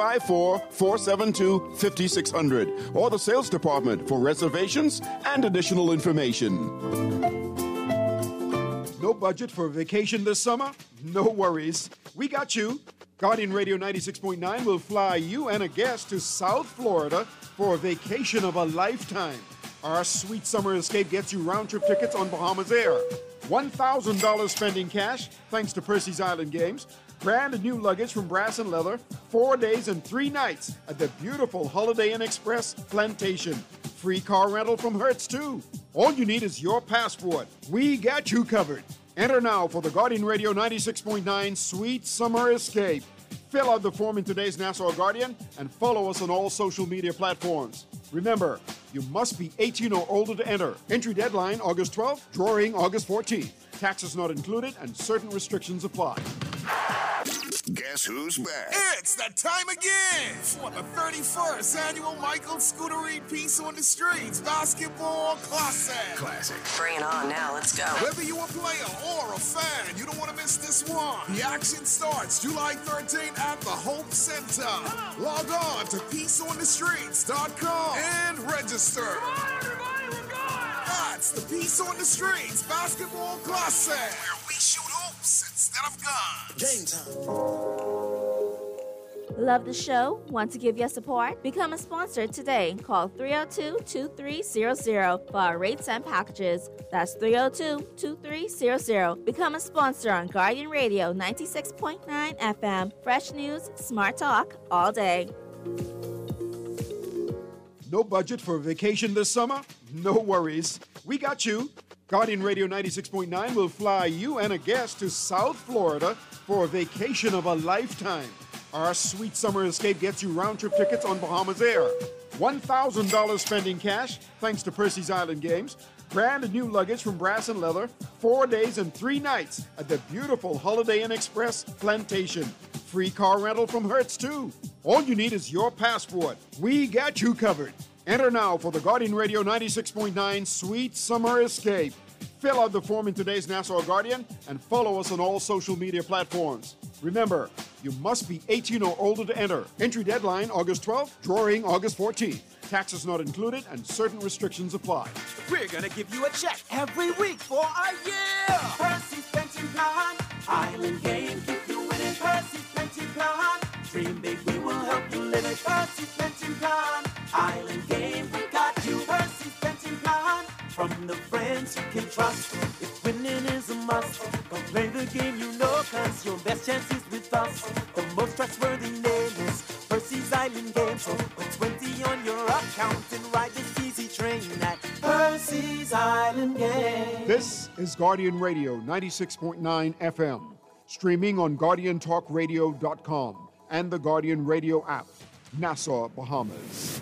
Speaker 1: 954-472-5600 or the sales department for reservations and additional information.
Speaker 10: No budget for a vacation this summer? No worries. We got you. Guardian Radio 96.9 will fly you and a guest to South Florida for a vacation of a lifetime. Our sweet summer escape gets you round-trip tickets on Bahamas Air. $1,000 spending cash, thanks to Percy's Island Games. Brand new luggage from Brass and Leather. 4 days and 3 nights at the beautiful Holiday Inn Express Plantation. Free car rental from Hertz, too. All you need is your passport. We got you covered. Enter now for the Guardian Radio 96.9 Sweet Summer Escape. Fill out the form in today's Nassau Guardian and follow us on all social media platforms. Remember, you must be 18 or older to enter. Entry deadline August 12th, drawing August 14th. Taxes not included and certain restrictions apply.
Speaker 11: Guess who's back?
Speaker 12: It's that time again for the 31st annual Michael Scuderi Peace on the Streets Basketball Classic.
Speaker 13: Bring it on now, let's go.
Speaker 12: Whether you're a player or a fan, you don't want to miss this one. The action starts July 13th at the Hope Center. Log on to peaceonthestreets.com and register.
Speaker 14: Come on, everybody, we're going!
Speaker 12: That's the Peace on the Streets Basketball Classic, where we shoot hoops instead of guns.
Speaker 14: Game time.
Speaker 15: Love the show? Want to give your support? Become a sponsor today. Call 302-2300 for our rates and packages. That's 302-2300. Become a sponsor on Guardian Radio 96.9 FM. Fresh news, smart talk, all day.
Speaker 10: No budget for a vacation this summer? No worries. We got you. Guardian Radio 96.9 will fly you and a guest to South Florida for a vacation of a lifetime. Our sweet summer escape gets you round-trip tickets on Bahamas Air. $1,000 spending cash, thanks to Percy's Island Games. Brand new luggage from Brass and Leather. 4 days and 3 nights at the beautiful Holiday Inn Express Plantation. Free car rental from Hertz, too. All you need is your passport. We got you covered. Enter now for the Guardian Radio 96.9 Sweet Summer Escape. Fill out the form in today's Nassau Guardian and follow us on all social media platforms. Remember, you must be 18 or older to enter. Entry deadline August 12th, drawing August 14th. Taxes not included and certain restrictions apply.
Speaker 14: We're gonna give you a check every week for a year. Percy's Pension Plan, Island Game, keep you winning. Percy's Pension Plan, dream big, we will help you live it. Percy's Pension Plan, Island Game, we got you. Percy's Pension Plan, from the friends you can trust. If winning is a must, go play the game you know, cause your best chance is with us. The most trustworthy name is Percy's Island Game. So put 20 on your account and ride this easy train at Percy's Island Game.
Speaker 10: This is Guardian Radio 96.9 FM, streaming on GuardianTalkRadio.com and the Guardian Radio app, Nassau, Bahamas.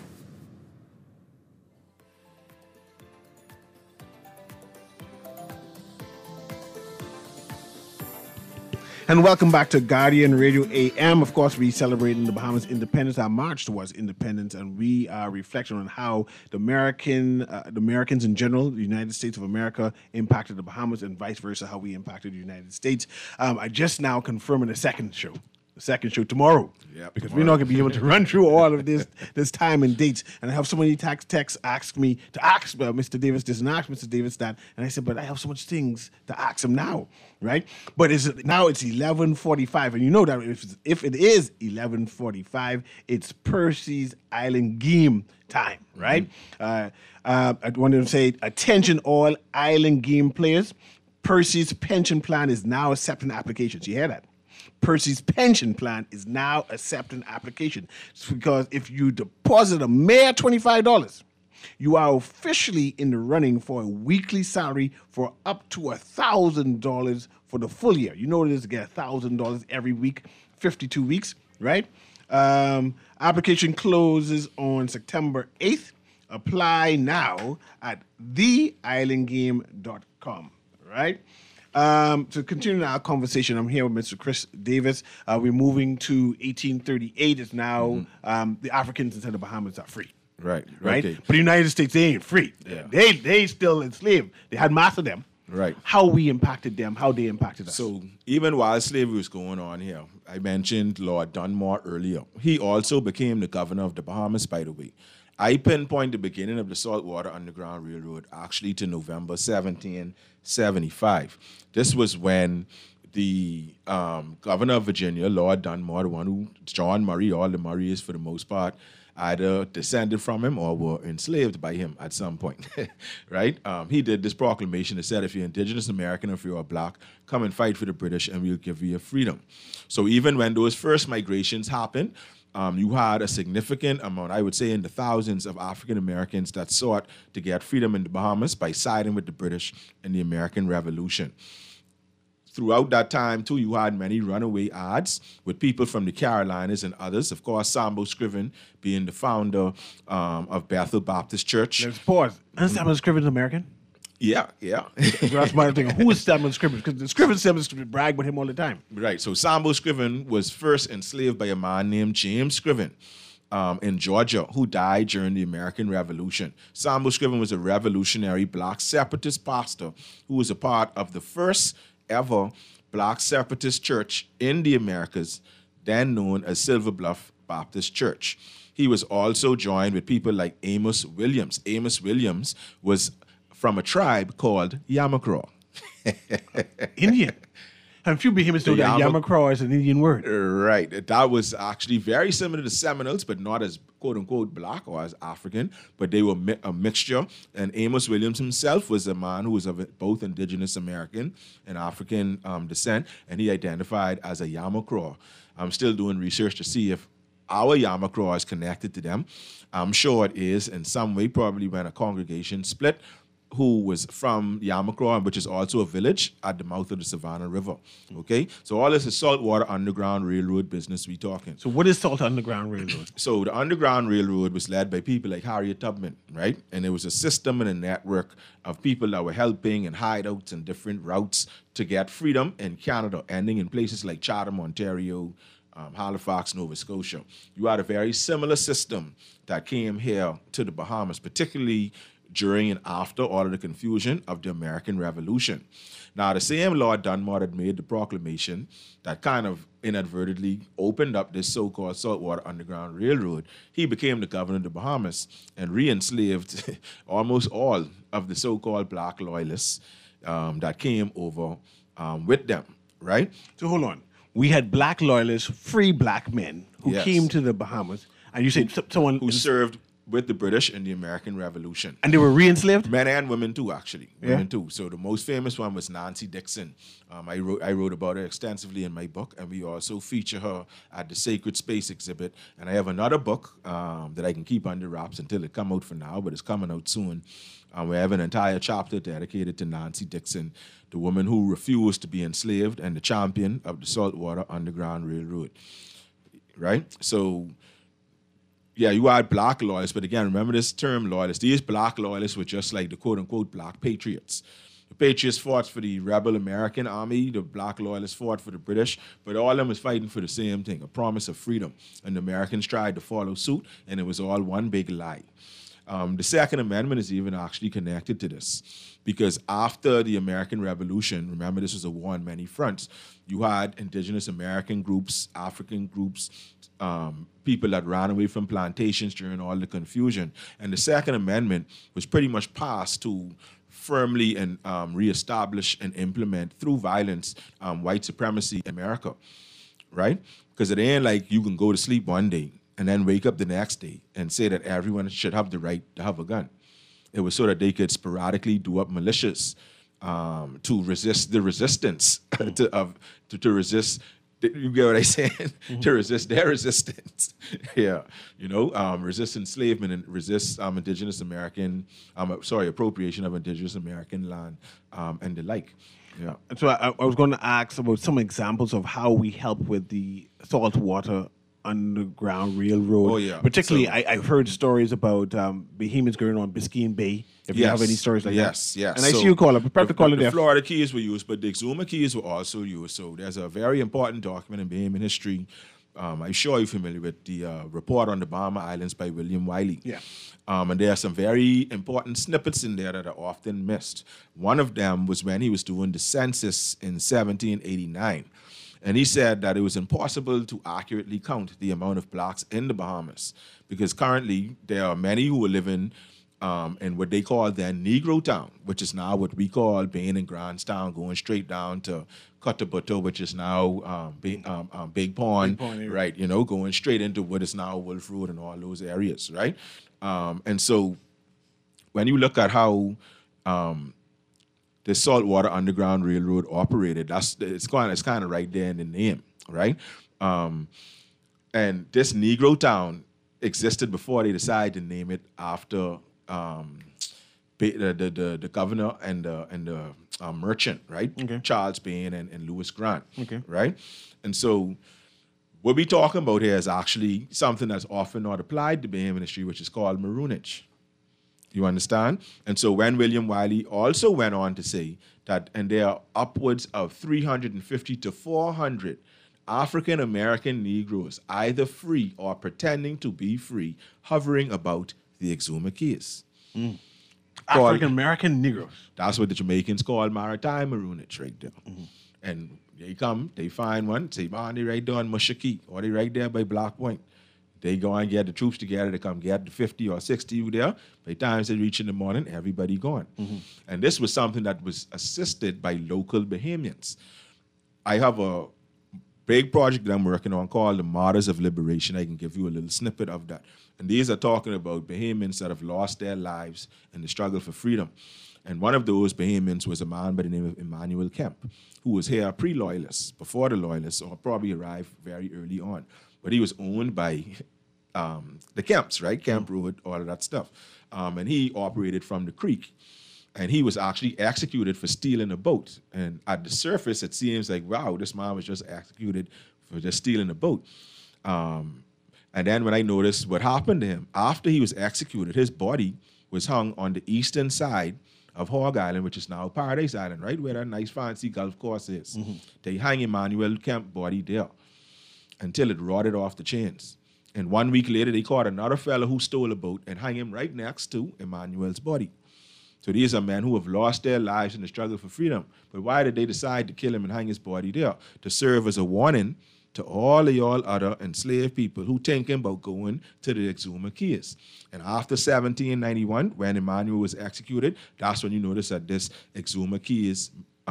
Speaker 2: And welcome back to Guardian Radio AM. Of course, we celebrating the Bahamas independence, our march towards independence, and we are reflecting on how the Americans in general, the United States of America, impacted the Bahamas, and vice versa, how we impacted the United States. I just now confirming the second show tomorrow.
Speaker 3: Yep,
Speaker 2: because we're not going to be able to run through all of this time and dates. And I have so many texts ask me to ask Mr. Davis this and ask Mr. Davis that. And I said, but I have so much things to ask him now, right? But now it's 11:45. And you know that if it is 11:45, it's Percy's Island Game time, right? I wanted to say, attention all Island Game players. Percy's pension plan is now accepting applications. You hear that? Percy's pension plan is now accepting application. It's because if you deposit a mere $25, you are officially in the running for a weekly salary for up to $1,000 for the full year. You know it is to get $1,000 every week, 52 weeks, right? Application closes on September 8th. Apply now at theislandgame.com. right? To continue our conversation, I'm here with Mr. Chris Davis. We're moving to 1838. It's now the Africans inside the Bahamas are free.
Speaker 3: Right.
Speaker 2: Right?
Speaker 3: Okay.
Speaker 2: But the United States, they ain't free.
Speaker 3: Yeah.
Speaker 2: They still enslaved. They had mastered them.
Speaker 3: Right.
Speaker 2: How we impacted them, how they impacted us.
Speaker 3: So even while slavery was going on here, I mentioned Lord Dunmore earlier. He also became the governor of the Bahamas, by the way. I pinpoint the beginning of the Saltwater Underground Railroad actually to November 1775. This was when the governor of Virginia, Lord Dunmore, the one who, John Murray, all the Murrays for the most part, either descended from him or were enslaved by him at some point, right? He did this proclamation that said, if you're indigenous American, if you're black, come and fight for the British and we'll give you your freedom. So even when those first migrations happened, you had a significant amount, I would say in the thousands of African Americans that sought to get freedom in the Bahamas by siding with the British in the American Revolution. Throughout that time, too, you had many runaway ads with people from the Carolinas and others. Of course, Sambo Scriven being the founder of Bethel Baptist Church.
Speaker 2: Let's pause. And Sambo Scriven's American?
Speaker 3: Yeah.
Speaker 2: That's my thing. Who is Sambo Scriven? Because the Scriven brag with him all the time.
Speaker 3: Right. So Sambo Scriven was first enslaved by a man named James Scriven in Georgia, who died during the American Revolution. Sambo Scriven was a revolutionary black separatist pastor who was a part of the first ever black separatist church in the Americas, then known as Silver Bluff Baptist Church. He was also joined with people like Amos Williams. Amos Williams was from a tribe called Yamacraw.
Speaker 2: Indian. And few Bahamians know that Yamacraw is an Indian word.
Speaker 3: Right. That was actually very similar to Seminoles, but not as quote-unquote black or as African, but they were a mixture. And Amos Williams himself was a man who was of both indigenous American and African descent, and he identified as a Yamacraw. I'm still doing research to see if our Yamacraw is connected to them. I'm sure it is in some way, probably when a congregation split, who was from Yamacraw, which is also a village at the mouth of the Savannah River. Okay? So all this is Saltwater Underground Railroad business we talking.
Speaker 2: So what is Saltwater Underground Railroad?
Speaker 3: So the Underground Railroad was led by people like Harriet Tubman, right? And it was a system and a network of people that were helping in hideouts and different routes to get freedom in Canada, ending in places like Chatham, Ontario, Halifax, Nova Scotia. You had a very similar system that came here to the Bahamas, particularly during and after all of the confusion of the American Revolution. Now, the same Lord Dunmore had made the proclamation that kind of inadvertently opened up this so-called Saltwater Underground Railroad. He became the governor of the Bahamas and re-enslaved almost all of the so-called black loyalists that came over with them, right?
Speaker 2: So hold on. We had black loyalists, free black men who came to the Bahamas, and you said someone
Speaker 3: who served with the British in the American Revolution.
Speaker 2: And they were re-enslaved?
Speaker 3: Men and women too, actually. Women too. So the most famous one was Nancy Dixon. I wrote about her extensively in my book, and we also feature her at the Sacred Space exhibit. And I have another book that I can keep under wraps until it come out for now, but it's coming out soon. We have an entire chapter dedicated to Nancy Dixon, the woman who refused to be enslaved and the champion of the Saltwater Underground Railroad. Right? So yeah, you had black loyalists, but again, remember this term loyalists. These black loyalists were just like the quote-unquote black patriots. The patriots fought for the rebel American army, the black loyalists fought for the British, but all of them was fighting for the same thing, a promise of freedom. And the Americans tried to follow suit, and it was all one big lie. The Second Amendment is even actually connected to this, because after the American Revolution, remember this was a war on many fronts, you had indigenous American groups, African groups, people that ran away from plantations during all the confusion. And the Second Amendment was pretty much passed to firmly and reestablish and implement through violence white supremacy in America, right? Because it ain't like you can go to sleep one day and then wake up the next day and say that everyone should have the right to have a gun. It was so that they could sporadically do up militias to resist the resistance, to resist, you get what I'm saying? Mm-hmm. To resist their resistance. Yeah. You know, resist enslavement and resist indigenous American, appropriation of indigenous American land and the like. Yeah.
Speaker 2: So I was going to ask about some examples of how we help with the Saltwater Underground Railroad.
Speaker 3: Oh, yeah.
Speaker 2: Particularly, I've heard stories about Bahamians going on Biscayne Bay. If you have any stories like that.
Speaker 3: Yes.
Speaker 2: And I see you call it. Prepare to call it
Speaker 3: the
Speaker 2: there.
Speaker 3: Florida keys were used, but the Exuma keys were also used. So there's a very important document in Bahamian history. I'm sure you're familiar with the report on the Bahama Islands by William Wiley.
Speaker 2: Yeah.
Speaker 3: And there are some very important snippets in there that are often missed. One of them was when he was doing the census in 1789. And he said that it was impossible to accurately count the amount of blacks in the Bahamas because currently there are many who are living in what they call their Negro Town, which is now what we call Bain and Grandstown, going straight down to Cotabato, which is now Big Pond, right? You know, going straight into what is now Wolf Road and all those areas, right? And so when you look at how the Saltwater Underground Railroad operated, it's kind of right there in the name, right? And this Negro Town existed before they decided to name it after the governor and the merchant, right?
Speaker 2: Okay.
Speaker 3: Charles Bain and Lewis Grant,
Speaker 2: Okay.
Speaker 3: right? And so what we're talking about here is actually something that's often not applied to Bahamian history, which is called maroonage. You understand? And so when William Wiley also went on to say that, and there are upwards of 350 to 400 African-American Negroes, either free or pretending to be free, hovering about the Exuma Keys.
Speaker 2: African-American Negroes.
Speaker 3: That's what the Jamaicans call maritime maroonage right there. And they come, they find one, say, man, they right there on Mushakee, or they right there by Black Point. They go and get the troops together to come get the 50 or 60 you there. By the time they reach in the morning, everybody gone. And this was something that was assisted by local Bahamians. I have a big project that I'm working on called the Martyrs of Liberation. I can give you a little snippet of that. And these are talking about Bahamians that have lost their lives in the struggle for freedom. And one of those Bahamians was a man by the name of Emmanuel Kemp, who was here pre-Loyalist, before the Loyalists, or probably arrived very early on. But he was owned by the Kemps, right? Kemp Road, all of that stuff. And he operated from the creek. And he was actually executed for stealing a boat. And at the surface, it seems like, wow, this man was just executed for just stealing a boat. And then when I noticed what happened to him, after he was executed, his body was hung on the eastern side of Hog Island, which is now Paradise Island, right? Where that nice fancy golf course is. They hang Emmanuel Kemp's body there until it rotted off the chains. And 1 week later, they caught another fellow who stole a boat and hung him right next to Emmanuel's body. So these are men who have lost their lives in the struggle for freedom. But why did they decide to kill him and hang his body there? To serve as a warning to all of y'all other enslaved people who thinking about going to the Exuma Keys. And after 1791, when Emmanuel was executed, that's when you notice that this Exuma Keys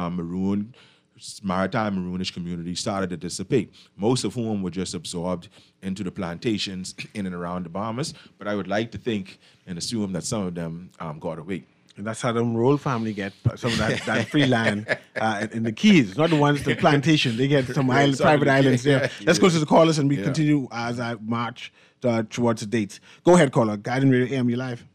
Speaker 3: maritime maroonish community started to dissipate, most of whom were just absorbed into the plantations in and around the Bahamas. But I would like to think and assume that some of them got away.
Speaker 2: And that's how the Roll family get some of that free land in the Keys. Not the ones, the plantation. They get some private islands there. Let's go to the callers and we continue as I march towards the dates. Go ahead, caller. Guiding Radio AM, you live.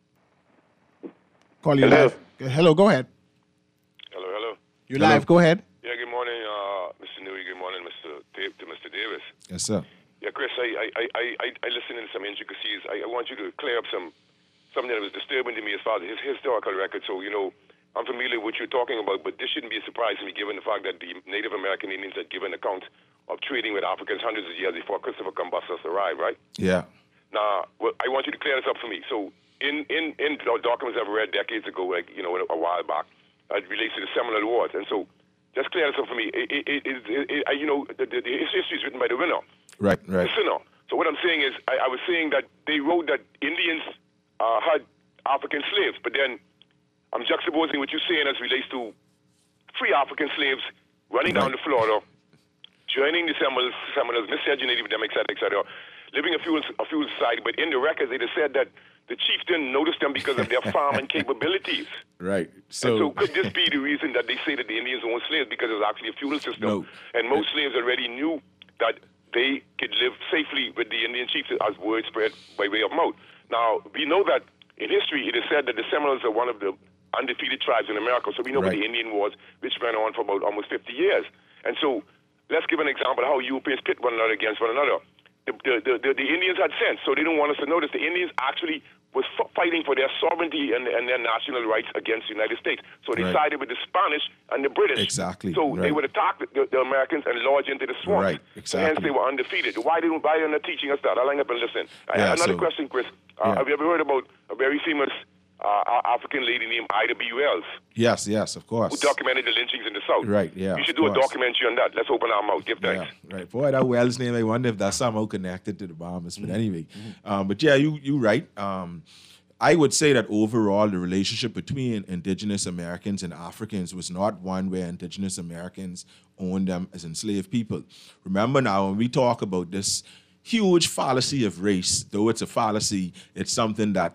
Speaker 2: Call you live. Hello, go ahead.
Speaker 16: Hello.
Speaker 2: You're live. Go ahead.
Speaker 16: Yeah, good morning, Mr. Newey. Good morning, Mr. Davis.
Speaker 3: Yes, sir.
Speaker 16: Yeah, Chris, I listened to some intricacies. I want you to clear up something that was disturbing to me as far as his historical record. So, I'm familiar with what you're talking about, but this shouldn't be a surprise to me given the fact that the Native American Indians had given account of trading with Africans hundreds of years before Christopher Columbus arrived, right?
Speaker 3: Yeah.
Speaker 16: Now, I want you to clear this up for me. So, in documents I've read decades ago, a while back, it relates to the Seminole Wars. And so, just clear this up for me. The history is written by the winner.
Speaker 3: Right.
Speaker 16: The sinner. So what I'm saying is, I was saying that they wrote that Indians had African slaves, but then I'm juxtaposing what you're saying as relates to free African slaves running down to Florida, joining the Seminoles, miscegenating with them, et cetera, living a feudal society. But in the records, they just said that the chieftain noticed them because of their farming capabilities.
Speaker 3: Right.
Speaker 16: So could this be the reason that they say that the Indians owned slaves because it was actually a feudal system?
Speaker 3: No.
Speaker 16: And most slaves already knew that they could live safely with the Indian chiefs as word spread by way of mouth. Now, we know that in history it is said that the Seminoles are one of the undefeated tribes in America. So we know about the Indian Wars, which ran on for about almost 50 years. And so let's give an example of how Europeans pit one another against one another. the Indians had sense, so they don't want us to notice. The Indians actually was fighting for their sovereignty and their national rights against the United States. So they sided with the Spanish and the British.
Speaker 3: Exactly.
Speaker 16: So they would attack the Americans and lodge into the swamp.
Speaker 3: Right, exactly.
Speaker 16: So hence they were undefeated. Why are they not teaching us that? I'll line up and listen. Another question, Chris. Have you ever heard about a very famous African lady named Ida B. Wells?
Speaker 3: Yes, of course.
Speaker 16: Who documented the lynchings in the South.
Speaker 3: Right, yeah.
Speaker 16: You should do a documentary on that. Let's open our mouth. Give thanks.
Speaker 3: Yeah, right. Boy, that Wells name, I wonder if that's somehow connected to the bombers. But anyway, but yeah, you're right. I would say that overall, the relationship between indigenous Americans and Africans was not one where indigenous Americans owned them as enslaved people. Remember now, when we talk about this huge fallacy of race, though it's a fallacy, it's something that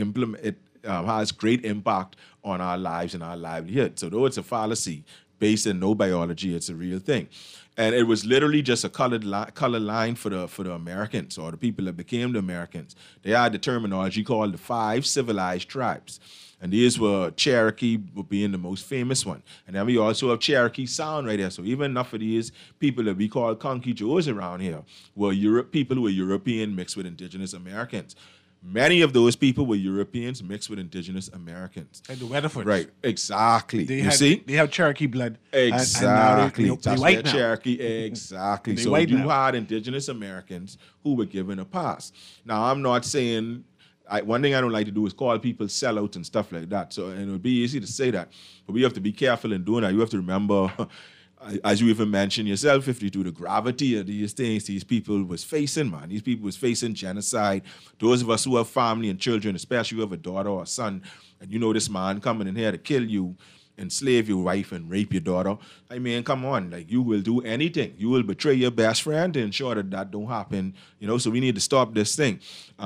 Speaker 3: has great impact on our lives and our livelihood. So though it's a fallacy based in no biology, it's a real thing. And it was literally just a color line for the Americans, or the people that became the Americans. They had the terminology called the 5 civilized tribes. And these were Cherokee being the most famous one. And then we also have Cherokee Sound right there. So even enough of these people that we call Conky Joes around here were people who were European mixed with indigenous Americans. Many of those people were Europeans mixed with indigenous Americans.
Speaker 2: And the Weatherfords.
Speaker 3: Right, exactly.
Speaker 2: They have Cherokee blood.
Speaker 3: Exactly.
Speaker 2: And
Speaker 3: That's
Speaker 2: white
Speaker 3: where
Speaker 2: now.
Speaker 3: Cherokee, exactly. So you had indigenous Americans who were given a pass. Now, I'm not saying, one thing I don't like to do is call people sellouts and stuff like that. So, and it would be easy to say that, but we have to be careful in doing that. You have to remember, as you even mentioned yourself, 52, the gravity of these things these people was facing, man. These people was facing genocide. Those of us who have family and children, especially who have a daughter or a son, and you know this man coming in here to kill you, enslave your wife, and rape your daughter. I mean, come on, like, you will do anything. You will betray your best friend to ensure that don't happen, so we need to stop this thing.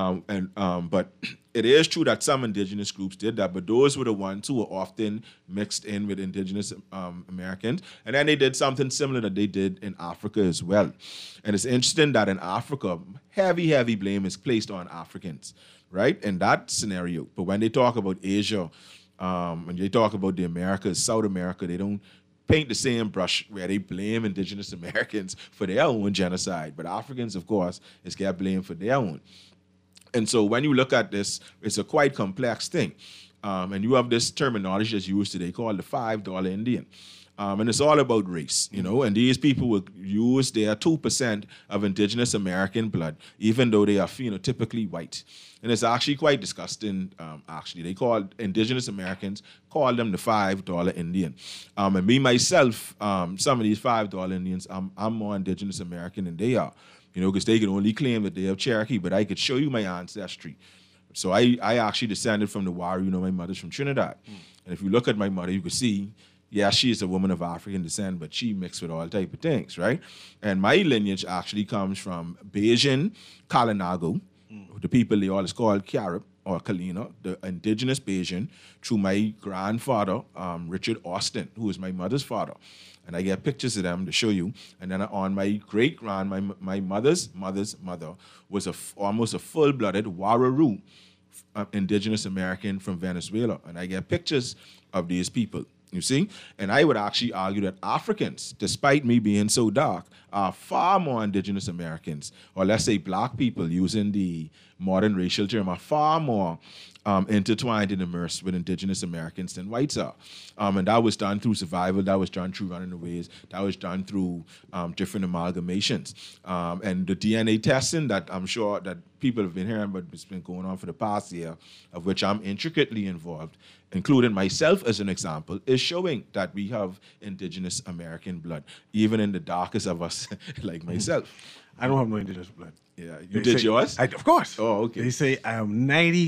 Speaker 3: But it is true that some indigenous groups did that, but those were the ones who were often mixed in with indigenous Americans. And then they did something similar that they did in Africa as well. And it's interesting that in Africa, heavy blame is placed on Africans, right, in that scenario. But when they talk about Asia, when they talk about the Americas, South America, they don't paint the same brush where they blame indigenous Americans for their own genocide. But Africans, of course, is get blamed for their own. And so when you look at this, it's a quite complex thing. And you have this terminology that's used today called the $5 Indian. And it's all about race, and these people will use their 2% of indigenous American blood, even though they are phenotypically white. And it's actually quite disgusting, actually. They call indigenous Americans, call them the $5 Indian. And me, myself, some of these $5 Indians, I'm more indigenous American than they are, because they can only claim that they have Cherokee, but I could show you my ancestry. So I actually descended from the Wari, my mother's from Trinidad. And if you look at my mother, you can see, yeah, she is a woman of African descent, but she mixed with all type of things, right? And my lineage actually comes from Bajan, Kalinago, the people they always call Carib or Kalina, the indigenous Bajan, through my grandfather, Richard Austin, who is my mother's father. And I get pictures of them to show you. And then on my great-grand, my mother's mother was almost a full-blooded Wararoo, indigenous American from Venezuela. And I get pictures of these people. You see? And I would actually argue that Africans, despite me being so dark, are far more indigenous Americans, or let's say black people, using the modern racial term, are far more intertwined and immersed with indigenous Americans than whites are. And that was done through survival, that was done through running away, that was done through different amalgamations. And the DNA testing that I'm sure that people have been hearing, but it's been going on for the past year, of which I'm intricately involved, including myself as an example, is showing that we have indigenous American blood, even in the darkest of us, like myself.
Speaker 2: I don't have no indigenous blood.
Speaker 3: Yeah, you did yours?
Speaker 2: Of course.
Speaker 3: Oh, okay.
Speaker 2: They say I'm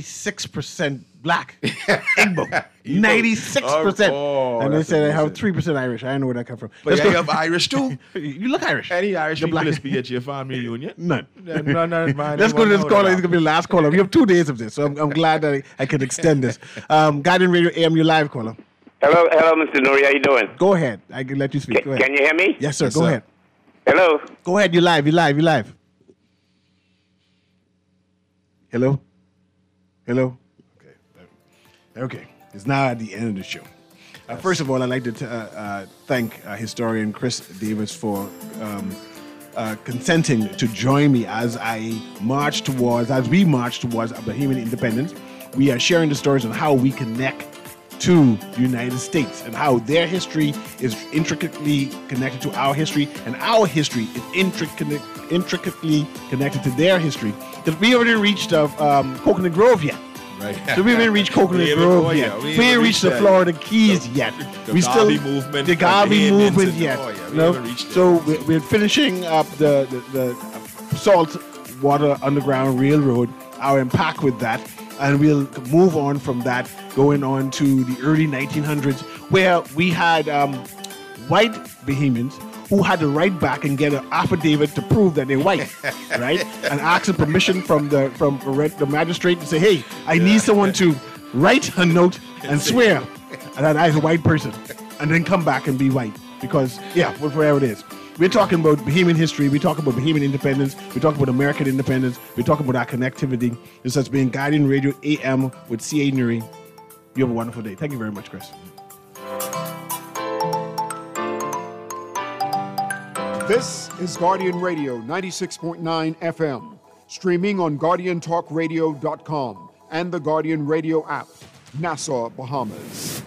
Speaker 2: 96% black. Igbo. 96%. And they said I have 3% Irish. I don't know where that come from.
Speaker 3: But you have Irish too?
Speaker 2: You look Irish.
Speaker 3: Any Irish people that speak at your family reunion?
Speaker 2: None.
Speaker 3: None, man.
Speaker 2: Let's go to this caller. It's going to be the last caller. We have 2 days of this, so I'm glad that I could extend this. Guardian Radio AM, you live caller.
Speaker 17: Hello, Mr. Nuri. How you doing?
Speaker 2: Go ahead. I can let you speak. Go ahead.
Speaker 17: Can you hear me?
Speaker 2: Yes, sir. Go ahead.
Speaker 17: Hello.
Speaker 2: Go ahead. You live. Hello? Okay. It's now at the end of the show. First of all, I'd like to thank historian Chris Davis for consenting to join me as we march towards our Bahamian independence. We are sharing the stories on how we connect to the United States and how their history is intricately connected to our history, and our history is intricately connected to their history. Because we haven't reached Coconut Grove yet.
Speaker 3: Right.
Speaker 2: So we haven't reached Coconut Grove yet. We haven't reached the Florida Keys yet.
Speaker 3: The Garvey movement.
Speaker 2: The Garvey movement yet. So we're finishing up the Salt Water Underground Railroad, our impact with that. And we'll move on from that, going on to the early 1900s, where we had white Bahamians who had to write back and get an affidavit to prove that they're white, right? And asking permission from the magistrate to say, hey, I need someone to write a note and swear that I'm a white person, and then come back and be white. Because, whatever it is. We're talking about Bahamian history. We're talking about Bahamian independence. We're talking about American independence. We're talking about our connectivity. This has been Guardian Radio AM with C.A. Nuri. You have a wonderful day. Thank you very much, Chris.
Speaker 10: This is Guardian Radio 96.9 FM, streaming on GuardianTalkRadio.com and the Guardian Radio app, Nassau, Bahamas.